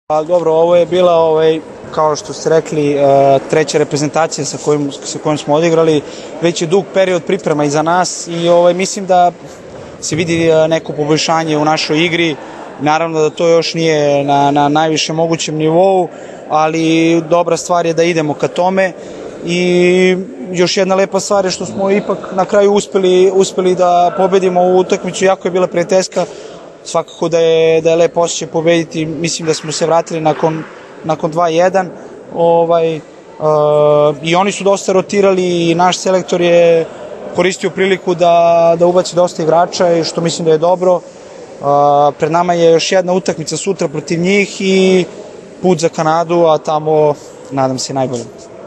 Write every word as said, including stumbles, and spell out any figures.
Pa dobro, ovo je bila, ovaj, kao što ste rekli, treća reprezentacija sa kojom, sa kojom smo odigrali. Već je dug period priprema iza nas i ovaj, mislim da se vidi neko poboljšanje u našoj igri. Naravno da to još nije na, na najvišem mogućem nivou, ali dobra stvar je da idemo ka tome. I još jedna lepa stvar je što smo ipak na kraju uspeli, uspeli da pobedimo u utakmicu, jako je bila prijateljska. Svakako da je, da je lep osjećaj pobediti, mislim da smo se vratili nakon, nakon dva jedan. Ovaj, uh, I oni su dosta rotirali i naš selektor je koristio priliku da, da ubaci dosta igrača, i što mislim da je dobro. Uh, pred nama je još jedna utakmica sutra protiv njih i put za Kanadu, a tamo nadam se najbolje.